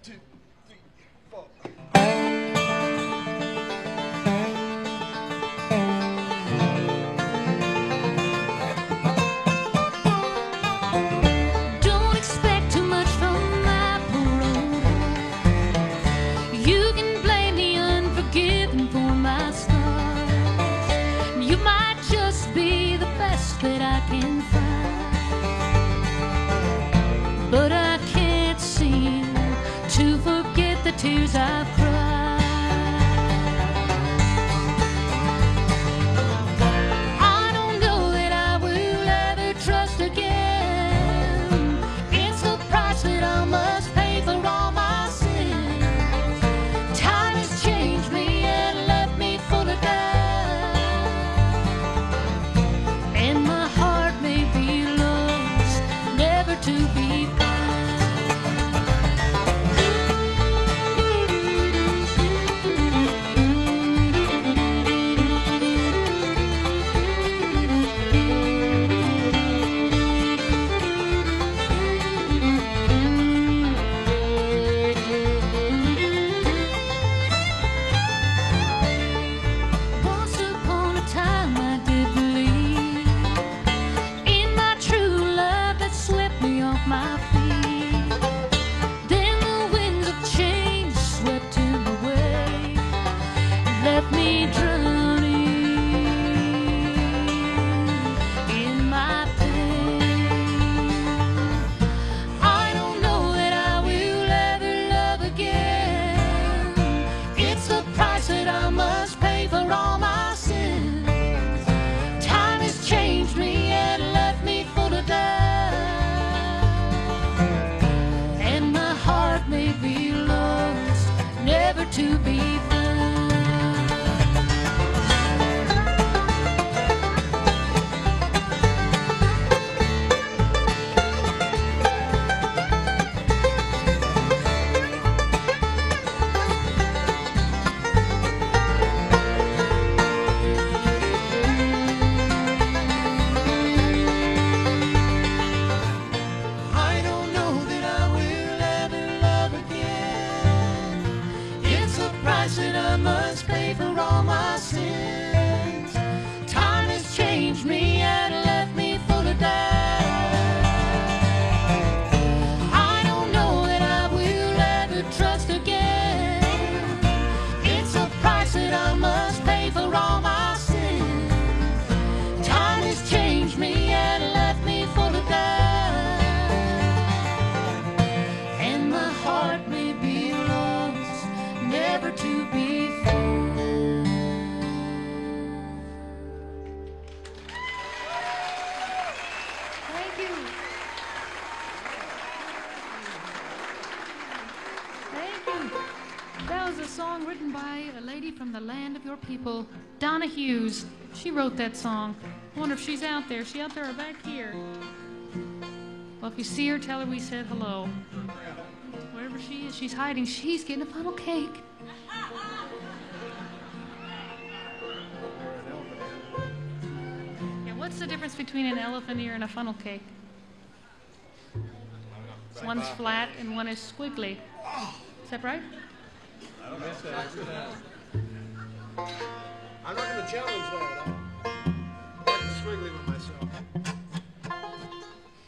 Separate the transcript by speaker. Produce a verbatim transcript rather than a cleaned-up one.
Speaker 1: two, three, four.
Speaker 2: Don't expect too much from my poor old heart. You can blame the unforgiving for my scars. You might just be the best that I can find, but I can't seem to forget the tears I've cried. I don't know that I will ever trust again. It's the price that I must pay for all my sins. Time has changed me and left me full of doubt, and my heart may be lost, never to be found. Once upon a time I did believe in my true love that swept me off my feet. Then the winds of change swept him away, left me drowning in my pain. I don't know that I will ever love again. It's the price that I must pay for all my sins. Time has changed me and left me full of doubt, and my heart may be lost, never to be found. I don't know that I will ever love again. It's the price that I must pay for all my sins. Time has changed me and left me full of doubt. I don't know that I will ever trust again. It's the price that I must pay for all my sins. Time has changed me and left me full of doubt, and my heart may be lost, never to be found. Thank you. Thank you. That was a song written by a lady from the land of your people, Donna Hughes. She wrote that song. I wonder if she's out there. Is she out there or back here? Well, if you see her, tell her we said hello. Wherever she is, she's hiding. She's getting a funnel cake. Yeah, what's the difference between an elephant ear and a funnel cake? One's flat and one is squiggly. Is that right?
Speaker 1: I'm not going to challenge that. I'm squiggly with myself.